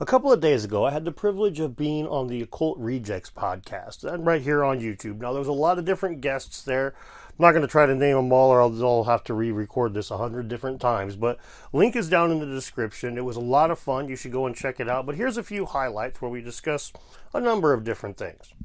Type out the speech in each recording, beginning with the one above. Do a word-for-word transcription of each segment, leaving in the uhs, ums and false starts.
A couple of days ago, I had the privilege of being on the Occult Rejects podcast, and right here on YouTube. Now, there's a lot of different guests there. I'm not going to try to name them all, or I'll, I'll have to re-record this a hundred different times. But link is down in the description. It was a lot of fun. You should go and check it out. But here's a few highlights where we discuss a number of different things.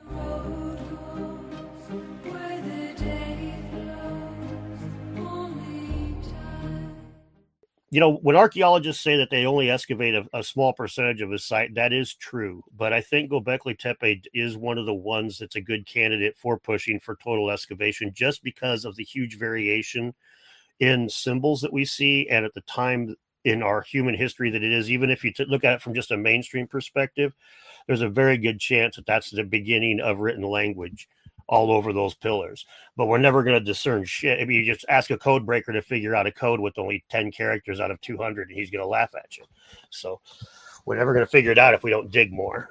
You know, when archaeologists say that they only excavate a, a small percentage of a site, that is true. But I think Göbekli Tepe is one of the ones that's a good candidate for pushing for total excavation, just because of the huge variation in symbols that we see, and at the time in our human history that it is. Even if you t- look at it from just a mainstream perspective, there's a very good chance that that's the beginning of written language all over those pillars. But we're never going to discern shit. I mean, you just ask a code breaker to figure out a code with only ten characters out of two hundred, and he's going to laugh at you. So we're never going to figure it out if we don't dig more.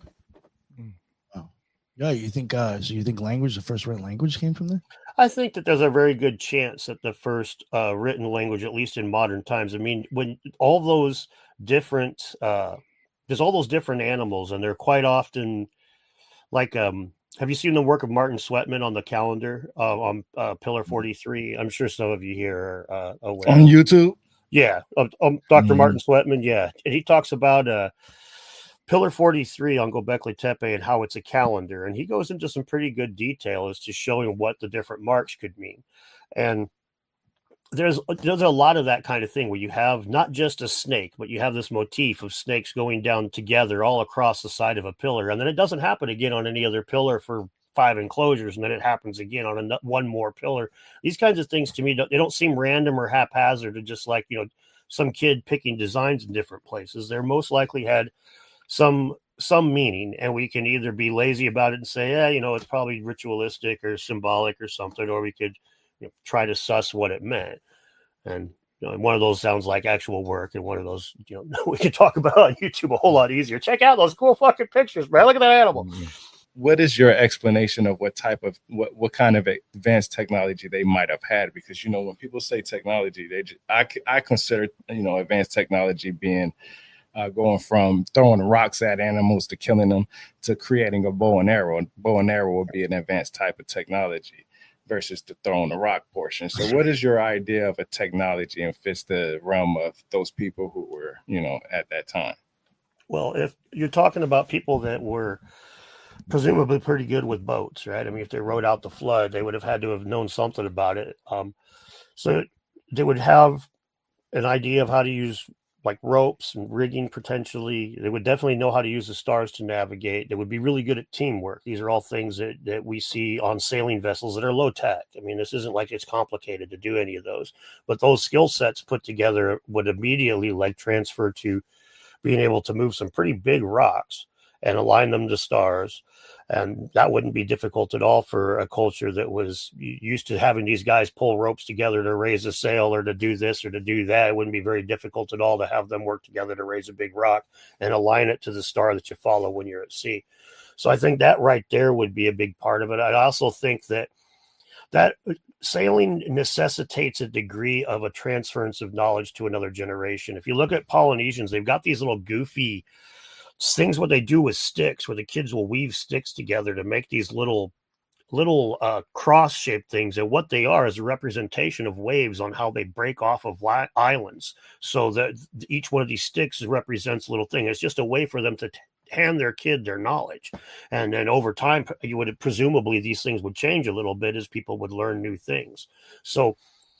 Oh. Yeah, you think uh so you think language, the first written language came from there? I think that there's a very good chance that the first uh, written language, at least in modern times, I mean, when all those different uh there's all those different animals, and they're quite often like um have you seen the work of Martin Sweatman on the calendar uh, on uh, Pillar forty-three? I'm sure some of you here are uh, aware. On YouTube? Yeah. Um, um, Doctor Mm. Martin Sweatman, yeah. And he talks about uh, Pillar forty-three on Göbekli Tepe and how it's a calendar. And he goes into some pretty good detail as to showing what the different marks could mean. And there's there's a lot of that kind of thing where you have not just a snake, but you have this motif of snakes going down together all across the side of a pillar. And then it doesn't happen again on any other pillar for five enclosures. And then it happens again on a, one more pillar. These kinds of things to me, they don't seem random or haphazard, or just like, you know, some kid picking designs in different places. They're most likely had some some meaning, and we can either be lazy about it and say, yeah, you know, it's probably ritualistic or symbolic or something, or we could, you know, try to suss what it meant. And, you know, one of those sounds like actual work, and one of those, you know, we can talk about on YouTube a whole lot easier. Check out those cool fucking pictures, man. Look at that animal. What is your explanation of what type of what, what kind of advanced technology they might have had? Because, you know, when people say technology, they just, I, I consider, you know, advanced technology being uh, going from throwing rocks at animals to killing them to creating a bow and arrow. And bow and arrow would be an advanced type of technology versus the throwing the rock portion. So what is your idea of a technology and fits the realm of those people who were, you know, at that time? Well, if you're talking about people that were presumably pretty good with boats, right? I mean, if they rode out the flood, they would have had to have known something about it. Um, so they would have an idea of how to use like ropes and rigging potentially. They would definitely know how to use the stars to navigate. They would be really good at teamwork. These are all things that, that we see on sailing vessels that are low tech. I mean, this isn't like it's complicated to do any of those, but those skill sets put together would immediately like transfer to being able to move some pretty big rocks and align them to stars. And that wouldn't be difficult at all for a culture that was used to having these guys pull ropes together to raise a sail or to do this or to do that. It wouldn't be very difficult at all to have them work together to raise a big rock and align it to the star that you follow when you're at sea. So I think that right there would be a big part of it. I also think that that sailing necessitates a degree of a transference of knowledge to another generation. If you look at Polynesians, they've got these little goofy things what they do with sticks, where the kids will weave sticks together to make these little little uh cross shaped things, and what they are is a representation of waves on how they break off of li- islands, so that each one of these sticks represents a little thing. It's just a way for them to t- hand their kid their knowledge, and then over time you would presumably these things would change a little bit as people would learn new things. So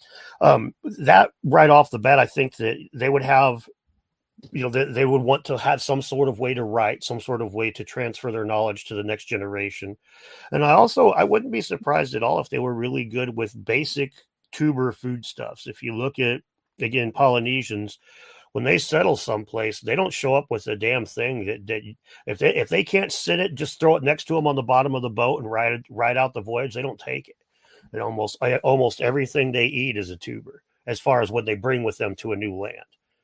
um that right off the bat, I think that they would have, you know, they, they would want to have some sort of way to write, some sort of way to transfer their knowledge to the next generation. And I also, I wouldn't be surprised at all if they were really good with basic tuber foodstuffs. If you look at, again, Polynesians, when they settle someplace, they don't show up with a damn thing that, that if they, if they can't sit it, just throw it next to them on the bottom of the boat and ride it, ride out the voyage. They don't take it. And almost, almost everything they eat is a tuber as far as what they bring with them to a new land.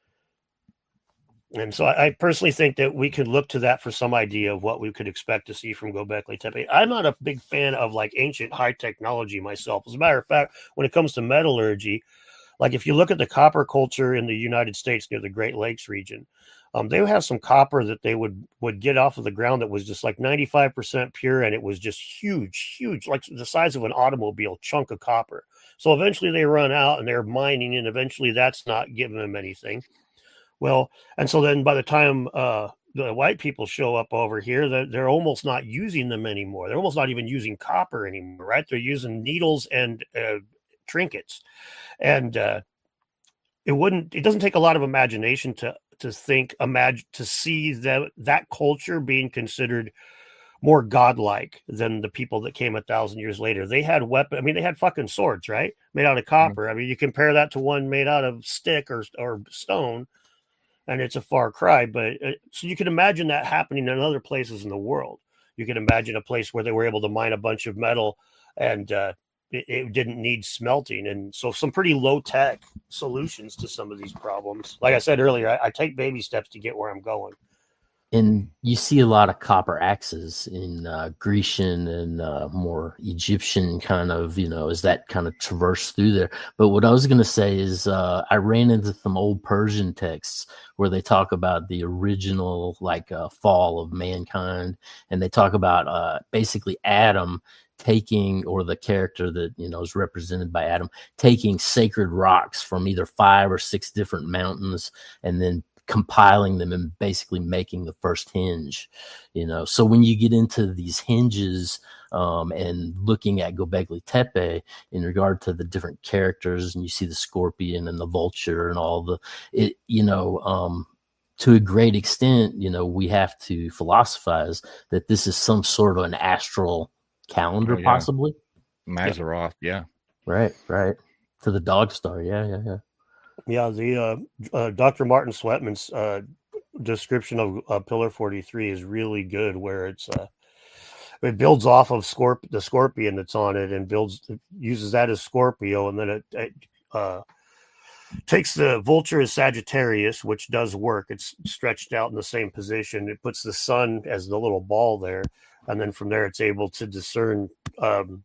And so I, I personally think that we could look to that for some idea of what we could expect to see from Göbekli Tepe. I'm not a big fan of like ancient high technology myself. As a matter of fact, when it comes to metallurgy, Like if you look at the copper culture in the United States near the Great Lakes region, um, they would have some copper that they would would get off of the ground that was just like ninety-five percent pure, and it was just huge, huge, like the size of an automobile chunk of copper. So eventually they run out and they're mining, and eventually that's not giving them anything. Well, and so then by the time uh, the white people show up over here, they're, they're almost not using them anymore. They're almost not even using copper anymore, right? They're using needles and uh, trinkets. And uh, it wouldn't, it doesn't take a lot of imagination to, to think, imagine, to see that, that culture being considered more godlike than the people that came a thousand years later. They had weapons. I mean, they had fucking swords, right? Made out of copper. Mm-hmm. I mean, you compare that to one made out of stick or, or stone, and it's a far cry. But uh, so you can imagine that happening in other places in the world. You can imagine a place where they were able to mine a bunch of metal and uh, it, it didn't need smelting. And so some pretty low tech solutions to some of these problems. Like I said earlier, I, I take baby steps to get where I'm going. And you see a lot of copper axes in uh, Grecian and uh, more Egyptian kind of, you know, as that kind of traverse through there. But what I was going to say is uh, I ran into some old Persian texts where they talk about the original, like, uh, fall of mankind. And they talk about uh, basically Adam taking, or the character that, you know, is represented by Adam, taking sacred rocks from either five or six different mountains and then compiling them and basically making the first hinge, you know. So when you get into these hinges um, and looking at Göbekli Tepe in regard to the different characters, and you see the scorpion and the vulture and all the, it, you know, um, to a great extent, you know, we have to philosophize that this is some sort of an astral calendar, oh, yeah. possibly. Mazzaroth, yeah. Right, right. To the dog star, yeah, yeah, yeah. Yeah, the uh, uh, Doctor Martin Sweatman's uh, description of uh, Pillar forty-three is really good, where it's uh, it builds off of Scorp- the scorpion that's on it and builds uses that as Scorpio, and then it, it uh, takes the vulture as Sagittarius, which does work. It's stretched out in the same position. It puts the sun as the little ball there, and then from there it's able to discern. Um,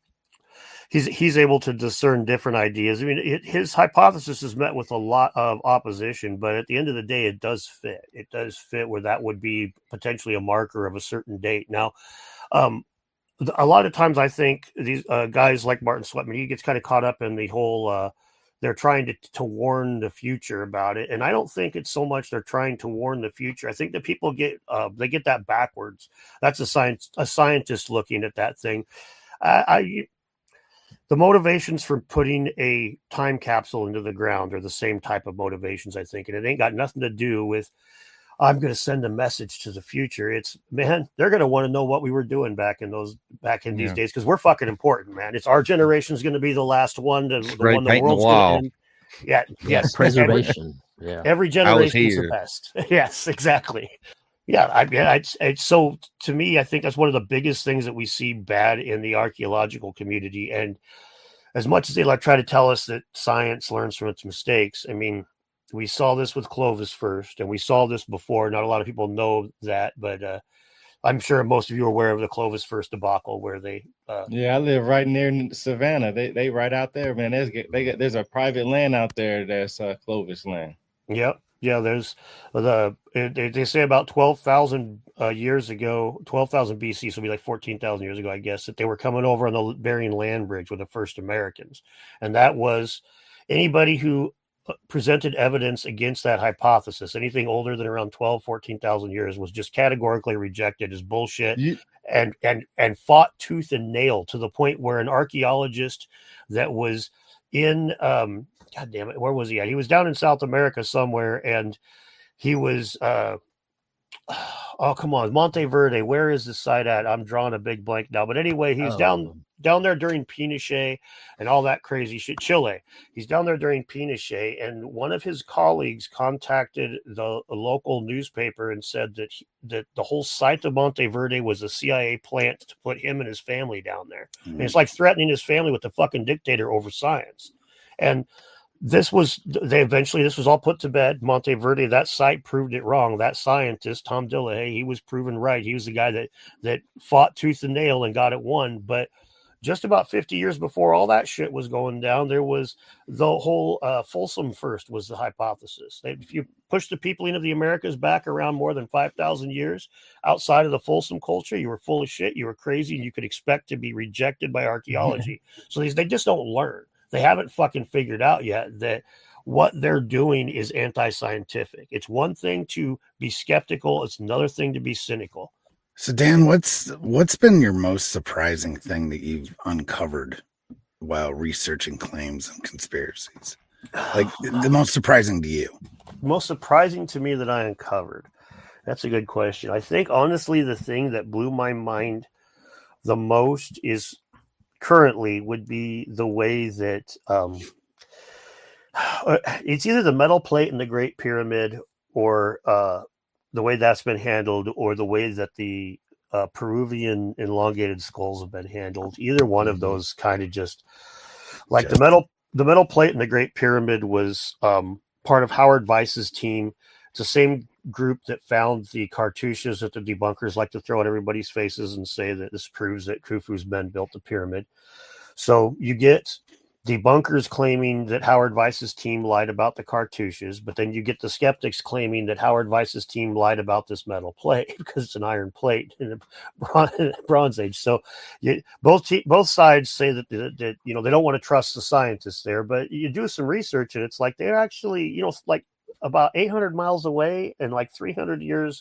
He's he's able to discern different ideas. I mean, it, his hypothesis is met with a lot of opposition, but at the end of the day, it does fit. It does fit where that would be potentially a marker of a certain date. Now, um, a lot of times I think these uh, guys like Martin Sweatman, he gets kind of caught up in the whole, uh, they're trying to, to warn the future about it. And I don't think it's so much they're trying to warn the future. I think that people get, uh, they get that backwards. That's a science, a scientist looking at that thing. I, I The motivations for putting a time capsule into the ground are the same type of motivations, I think. And it ain't got nothing to do with, I'm going to send a message to the future. It's, man, they're going to want to know what we were doing back in those, back in these yeah. days. Cause we're fucking important, man. It's our generation's going to be the last one to the one the world's going to end. Yeah. Yes. Preservation. Yeah. Every generation is the best. Yes, exactly. Yeah, I mean, it's, it's so to me, I think that's one of the biggest things that we see bad in the archaeological community. And as much as they like try to tell us that science learns from its mistakes, I mean, we saw this with Clovis first, and we saw this before. Not a lot of people know that, but uh, I'm sure most of you are aware of the Clovis first debacle, where they. Uh, yeah, I live right near Savannah. They they right out there, man. There's they got, there's a private land out there that's uh, Clovis land. Yep. Yeah, there's the they, they say about twelve thousand uh, years ago, twelve thousand B C, so it'll be like fourteen thousand years ago, I guess, that they were coming over on the Bering Land Bridge with the first Americans. And that was anybody who presented evidence against that hypothesis, anything older than around twelve, fourteen thousand years, was just categorically rejected as bullshit yeah. and, and, and fought tooth and nail, to the point where an archaeologist that was in, um, God damn it, where was he at? He was down in South America somewhere, and he was, uh, oh, come on, Monteverde. Where is this site at? I'm drawing a big blank now. But anyway, he's oh. down down there during Pinochet and all that crazy shit. Chile. He's down there during Pinochet, and one of his colleagues contacted the local newspaper and said that he, that the whole site of Monteverde was a C I A plant to put him and his family down there. Mm-hmm. And it's like threatening his family with the fucking dictator over science. And this was, they eventually, this was all put to bed. Monteverde, that site proved it wrong. That scientist, Tom Dillahay, he was proven right. He was the guy that, that fought tooth and nail and got it won. But just about fifty years before all that shit was going down, there was the whole uh, Folsom First was the hypothesis. They, if you push the peopling of the Americas back around more than five thousand years outside of the Folsom culture, you were full of shit, you were crazy, and you could expect to be rejected by archaeology. So these, they just don't learn. They haven't fucking figured out yet that what they're doing is anti-scientific. It's one thing to be skeptical. It's another thing to be cynical. So Dan, what's what's been your most surprising thing that you've uncovered while researching claims and conspiracies? Like the most surprising to you? Most surprising to me that I uncovered. That's a good question. I think honestly, the thing that blew my mind the most is currently would be the way that um, it's either the metal plate in the Great Pyramid or uh, the way that's been handled, or the way that the uh, Peruvian elongated skulls have been handled. Either one of those kind of just like the metal, the metal plate in the Great Pyramid was um, part of Howard Weiss's team. It's the same group that found the cartouches that the debunkers like to throw at everybody's faces and say that this proves that Khufu's men built the pyramid. So you get debunkers claiming that Howard Weiss's team lied about the cartouches, but then you get the skeptics claiming that Howard Weiss's team lied about this metal plate because it's an iron plate in the Bronze Age. So you, both te- both sides say that, that, that you know they don't want to trust the scientists there, but you do some research and it's like they're actually you know like about eight hundred miles away and like three hundred years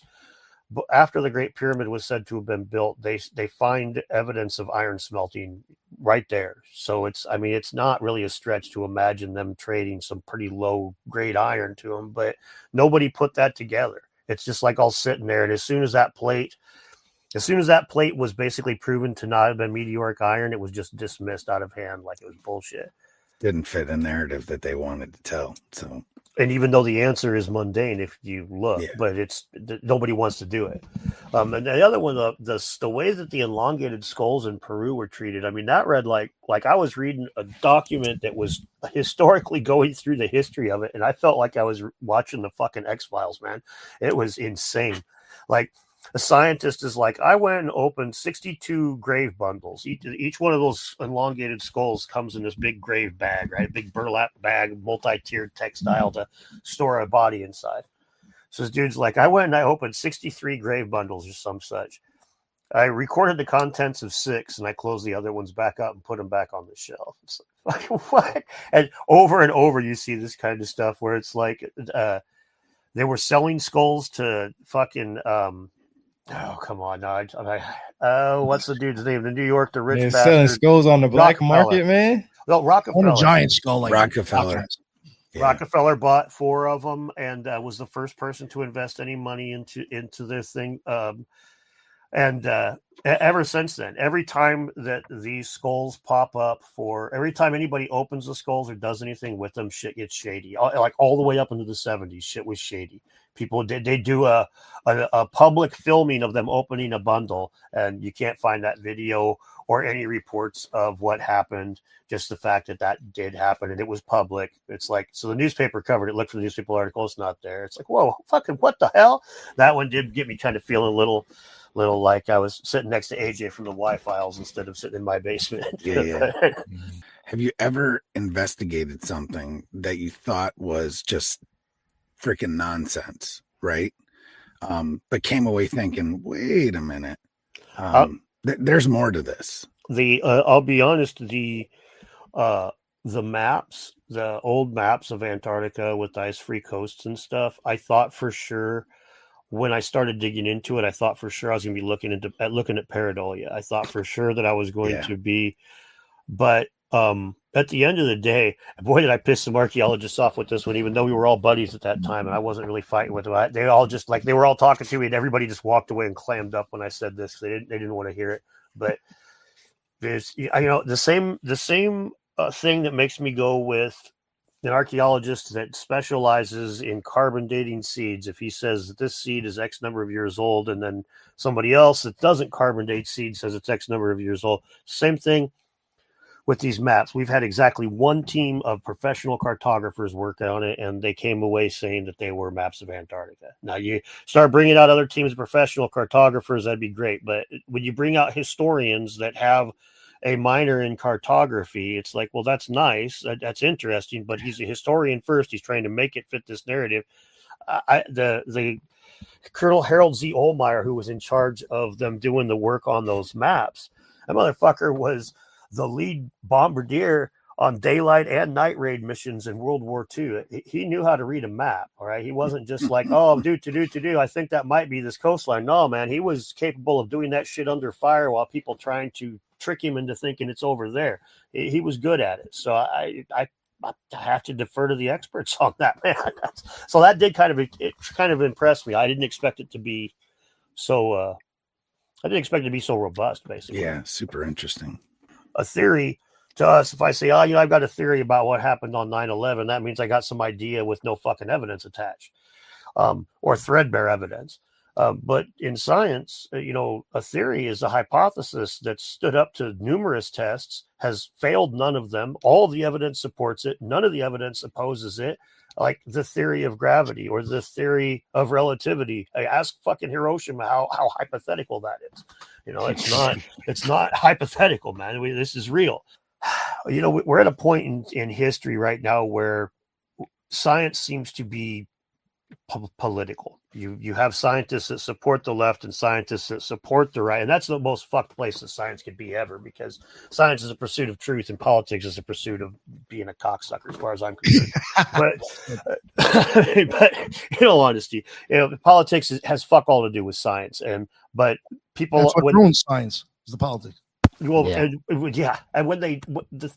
after the Great Pyramid was said to have been built, they they find evidence of iron smelting right there. So it's, I mean, it's not really a stretch to imagine them trading some pretty low grade iron to them, but nobody put that together. It's just like all sitting there. And as soon as that plate, as soon as that plate was basically proven to not have been meteoric iron, it was just dismissed out of hand like it was bullshit. Didn't fit the narrative that they wanted to tell. So, and even though the answer is mundane if you look, yeah. but it's nobody wants to do it. Um, and the other one, the, the the way that the elongated skulls in Peru were treated, I mean, that read like like I was reading a document that was historically going through the history of it, and I felt like I was watching the fucking X-Files, man. It was insane. Like, a scientist is like, I went and opened sixty-two grave bundles. Each, each one of those elongated skulls comes in this big grave bag, right? A big burlap bag, multi-tiered textile to store a body inside. So this dude's like, I went and I opened sixty-three grave bundles or some such. I recorded the contents of six and I closed the other ones back up and put them back on the shelf. It's like, what? And over and over you see this kind of stuff where it's like uh, they were selling skulls to fucking... Um, Oh, come on. No, I, I, oh, what's the dude's name? The New York, the rich man, bastard. Selling skulls on the black market, man. No, Rockefeller. On a giant skull like Rockefeller. Yeah. Rockefeller bought four of them and uh, was the first person to invest any money into, into this thing. Um, and uh, ever since then, every time that these skulls pop up for, every time anybody opens the skulls or does anything with them, shit gets shady. All, like all the way up into the seventies, shit was shady. People did, they do a, a, a public filming of them opening a bundle, and you can't find that video or any reports of what happened. Just the fact that that did happen and it was public. It's like, so the newspaper covered it. Look for the newspaper article. It's not there. It's like, whoa, fucking what the hell? That one did get me kind of feeling a little, little like I was sitting next to A J from the Y-Files instead of sitting in my basement. Yeah, yeah. Have you ever investigated something that you thought was just freaking nonsense, right? Um, but came away thinking, wait a minute, um, uh, th- there's more to this. The uh, I'll be honest, the uh, the maps, the old maps of Antarctica with the ice-free coasts and stuff, I thought for sure when I started digging into it, I thought for sure I was going to be looking into at looking at pareidolia. I thought for sure that I was going yeah. to be, but um, at the end of the day, boy, did I piss some archaeologists off with this one, even though we were all buddies at that time and I wasn't really fighting with them. I, they all just like, they were all talking to me and everybody just walked away and clammed up when I said this. They didn't, they didn't want to hear it, but there's, you know, the same, the same uh, thing that makes me go with an archaeologist that specializes in carbon dating seeds. If he says that this seed is X number of years old, and then somebody else that doesn't carbon date seed says it's X number of years old, same thing with these maps. We've had exactly one team of professional cartographers work on it, and they came away saying that they were maps of Antarctica. Now, you start bringing out other teams of professional cartographers, that'd be great. But when you bring out historians that have a minor in cartography. It's like, well, that's nice. That, that's interesting, but he's a historian first. He's trying to make it fit this narrative. I, the, the Colonel Harold Z. Ohlmeyer, who was in charge of them doing the work on those maps, that motherfucker was the lead bombardier on daylight and night raid missions in World War Two. He knew how to read a map. All right. He wasn't just like, oh, do to do to do. I think that might be this coastline. No, man, he was capable of doing that shit under fire while people trying to trick him into thinking it's over there. He, he was good at it. So I, I, I have to defer to the experts on that, man. So that did kind of, it kind of impressed me. I didn't expect it to be so, uh, I didn't expect it to be so robust, basically. Yeah. Super interesting. A theory to us, if I say, oh, you know, I've got a theory about what happened on nine eleven, that means I got some idea with no fucking evidence attached, um, or threadbare evidence. Uh, but in science, you know, a theory is a hypothesis that stood up to numerous tests, has failed none of them. All the evidence supports it. None of the evidence opposes it. Like the theory of gravity or the theory of relativity. I ask fucking Hiroshima how, how hypothetical that is. You know, it's not, it's not hypothetical, man. We, this is real. You know, we're at a point in, in history right now where science seems to be po- political. You you have scientists that support the left and scientists that support the right. And that's the most fucked place that science could be ever, because science is a pursuit of truth and politics is a pursuit of being a cocksucker, as far as I'm concerned. but, uh, but in all honesty, you know, politics is, has fuck all to do with science. And but people That's what when, ruins science is the politics. Well, Yeah. and, yeah, and when they, the,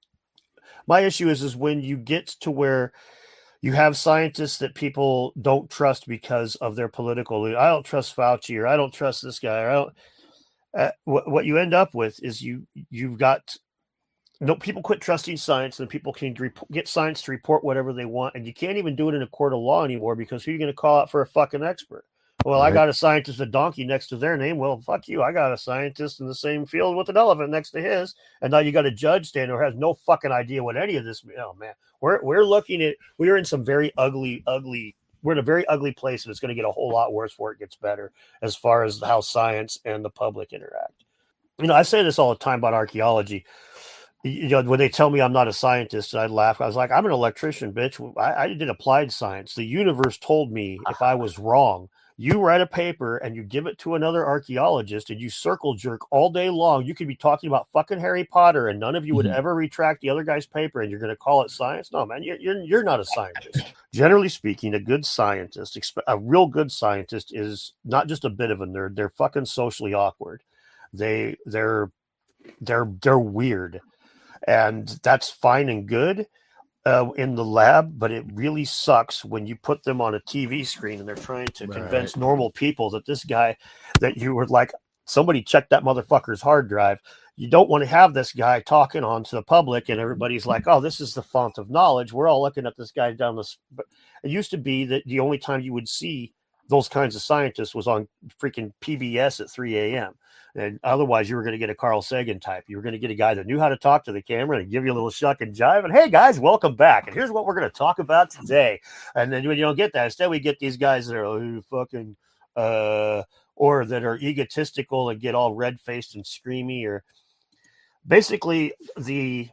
my issue is, is when you get to where you have scientists that people don't trust because of their political. I don't trust Fauci, or I don't trust this guy, or I don't. Uh, what, what you end up with is you you've got no people quit trusting science, and people can rep- get science to report whatever they want, and you can't even do it in a court of law anymore, because who are you going to call out for a fucking expert? Well, right. I got a scientist, a donkey next to their name. Well, fuck you. I got a scientist in the same field with an elephant next to his. And now you got a judge standing who has no fucking idea what any of this. Oh, man. We're we're looking at, we're in some very ugly, ugly, we're in a very ugly place, and it's going to get a whole lot worse before it gets better as far as how science and the public interact. You know, I say this all the time about archaeology. You know, when they tell me I'm not a scientist, I laugh. I was like, I'm an electrician, bitch. I, I did applied science. The universe told me if I was wrong. You write a paper and you give it to another archaeologist and you circle jerk all day long. You could be talking about fucking Harry Potter and none of you would mm-hmm. ever retract the other guy's paper, and you're going to call it science? No, man, you're, you're, you're not a scientist. Generally speaking, a good scientist, a real good scientist, is not just a bit of a nerd. They're fucking socially awkward. They, they're, they're, they're weird, and that's fine and good. Uh, in the lab, but it really sucks when you put them on a T V screen and they're trying to right. convince normal people that this guy, that you were like, somebody checked that motherfucker's hard drive. You don't want to have this guy talking on to the public and everybody's like, oh, this is the font of knowledge. We're all looking at this guy down this. But it used to be that the only time you would see those kinds of scientists was on freaking P B S at three a.m. And otherwise, you were going to get a Carl Sagan type. You were going to get a guy that knew how to talk to the camera and give you a little shuck and jive. And hey, guys, welcome back. And here's what we're going to talk about today. And then when you don't get that, instead we get these guys that are oh, fucking, uh, or that are egotistical and get all red faced and screamy. Or basically the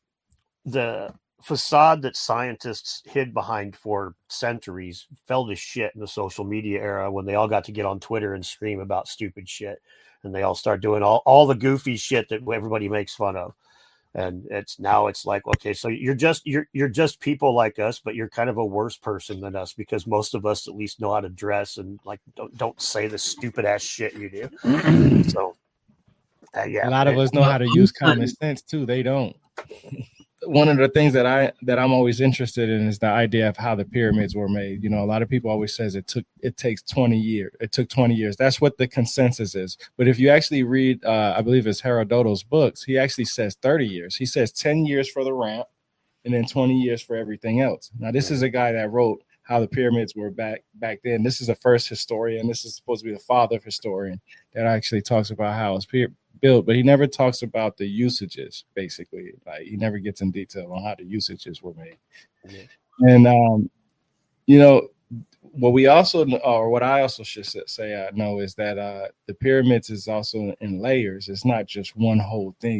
the facade that scientists hid behind for centuries fell to shit in the social media era when they all got to get on Twitter and scream about stupid shit. And they all start doing all, all the goofy shit that everybody makes fun of. And it's now it's like, okay, so you're just you're you're just people like us, but you're kind of a worse person than us, because most of us at least know how to dress and like don't don't say the stupid ass shit you do. So uh, yeah, a lot of us know how to use common sense too. They don't. One of the things that I that I'm always interested in is the idea of how the pyramids were made. You know, a lot of people always says it took it takes twenty years. It took twenty years. That's what the consensus is. But if you actually read, uh, I believe it's Herodotus' books, he actually says thirty years. He says ten years for the ramp, and then twenty years for everything else. Now, this is a guy that wrote how the pyramids were back back then. This is the first historian. This is supposed to be the father of historian that actually talks about how it's built, but he never talks about the usages, basically. Like, he never gets in detail on how the usages were made. Yeah. And, um, you know, what we also know, or what I also should say I know, is that uh, the pyramids is also in layers. It's not just one whole thing.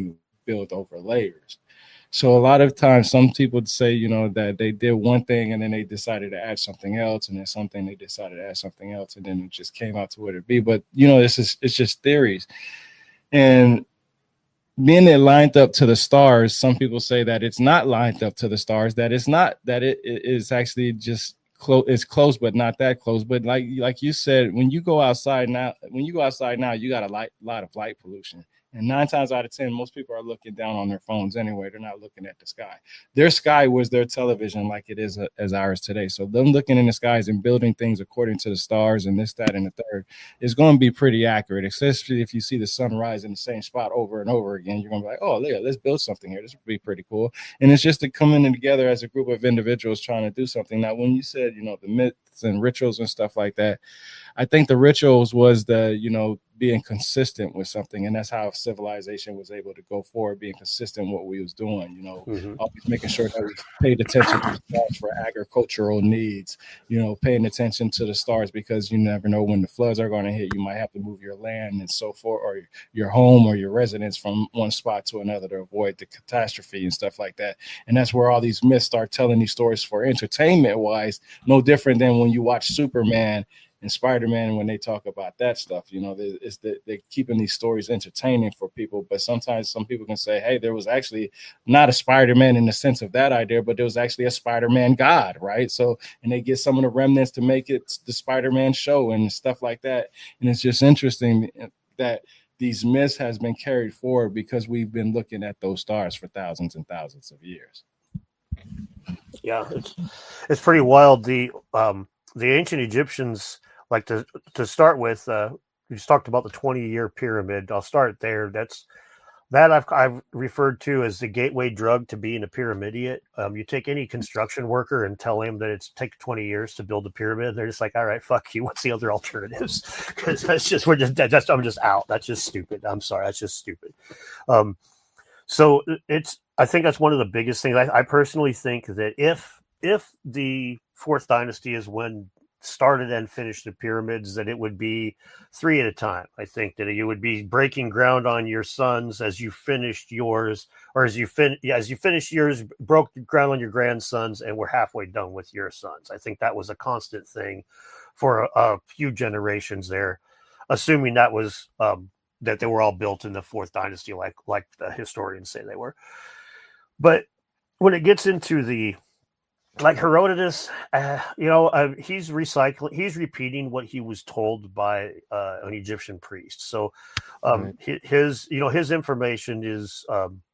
built over layers. So a lot of times some people would say, you know, that they did one thing and then they decided to add something else, and then something they decided to add something else, and then it just came out to what it be. But, you know, this is it's just theories. And being it lined up to the stars, some people say that it's not lined up to the stars, that it's not, that it is actually just close, it's close, but not that close. But like like you said, when you go outside now, when you go outside now, you got a light, lot of light pollution. And nine times out of ten, most people are looking down on their phones anyway. They're not looking at the sky. Their sky was their television, like it is a, as ours today. So them looking in the skies and building things according to the stars and this, that, and the third is going to be pretty accurate, especially if you see the sun rise in the same spot over and over again. You're going to be like, oh, yeah, let's build something here. This would be pretty cool. And it's just to coming together as a group of individuals trying to do something. Now, when you said, you know, the myths and rituals and stuff like that, I think the rituals was the, you know, being consistent with something. And that's how civilization was able to go forward, being consistent with what we was doing, you know, mm-hmm. always making sure that we paid attention to the stars for agricultural needs, you know, paying attention to the stars because you never know when the floods are going to hit. You might have to move your land and so forth, or your home or your residence from one spot to another to avoid the catastrophe and stuff like that. And that's where all these myths start telling these stories for entertainment wise, no different than when you watch Superman and Spider-Man, when they talk about that stuff, you know, they, it's the, they're keeping these stories entertaining for people. But sometimes some people can say, hey, there was actually not a Spider-Man in the sense of that idea, but there was actually a Spider-Man God, right? So, and they get some of the remnants to make it the Spider-Man show and stuff like that. And it's just interesting that these myths has been carried forward because we've been looking at those stars for thousands and thousands of years. Yeah, it's it's pretty wild. The um, the ancient Egyptians, like to to start with, uh, you just talked about the twenty-year pyramid. I'll start there. That's that I've I've referred to as the gateway drug to being a pyramidiot. Um, you take any construction worker and tell him that it's take twenty years to build a pyramid. They're just like, all right, fuck you. What's the other alternatives? Because that's just we're just that's I'm just out. That's just stupid. I'm sorry. That's just stupid. Um, so it's I think that's one of the biggest things. I, I personally think that if if the fourth dynasty is when started and finished the pyramids, that it would be three at a time. I think that you would be breaking ground on your sons as you finished yours, or as you fin yeah, as you finished yours, broke ground on your grandsons, and we're halfway done with your sons. I think that was a constant thing for a, a few generations there, assuming that was um, that they were all built in the fourth dynasty, like like the historians say they were. But when it gets into the like Herodotus, uh, you know, uh, he's recycling, he's repeating what he was told by uh, an Egyptian priest. So um, right. his, you know, his information is um,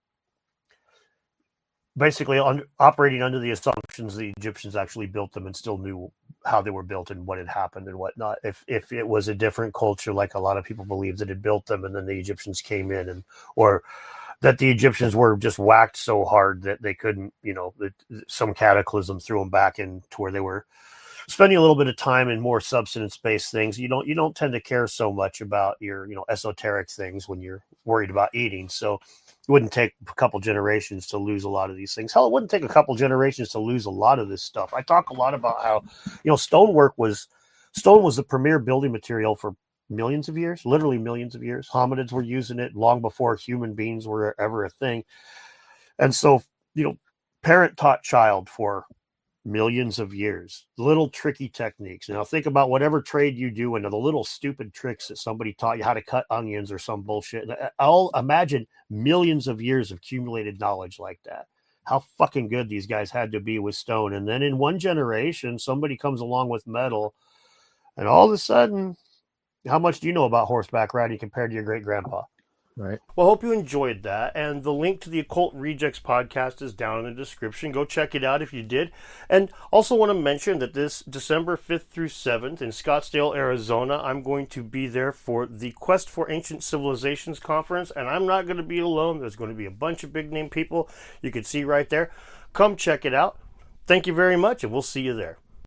basically on, operating under the assumptions the Egyptians actually built them and still knew how they were built and what had happened and whatnot. If if it was a different culture, like a lot of people believe that had built them and then the Egyptians came in, and or that the Egyptians were just whacked so hard that they couldn't, you know, that some cataclysm threw them back into where they were spending a little bit of time in more substance-based things. You don't, you don't tend to care so much about your, you know, esoteric things when you're worried about eating. So it wouldn't take a couple generations to lose a lot of these things. Hell, it wouldn't take a couple generations to lose a lot of this stuff. I talk a lot about how, you know, stonework was, stone was the premier building material for millions of years, literally millions of years. Hominids were using it long before human beings were ever a thing. And so, you know, parent taught child for millions of years, little tricky techniques. Now think about whatever trade you do and the little stupid tricks that somebody taught you how to cut onions or some bullshit. I'll imagine millions of years of accumulated knowledge like that. How fucking good these guys had to be with stone. And then in one generation, somebody comes along with metal, and all of a sudden, how much do you know about horseback riding compared to your great grandpa? Right. Well, I hope you enjoyed that. And the link to the Occult Rejects podcast is down in the description. Go check it out if you did. And also want to mention that this December fifth through seventh in Scottsdale, Arizona, I'm going to be there for the Quest for Ancient Civilizations conference. And I'm not going to be alone. There's going to be a bunch of big name people you can see right there. Come check it out. Thank you very much, and we'll see you there.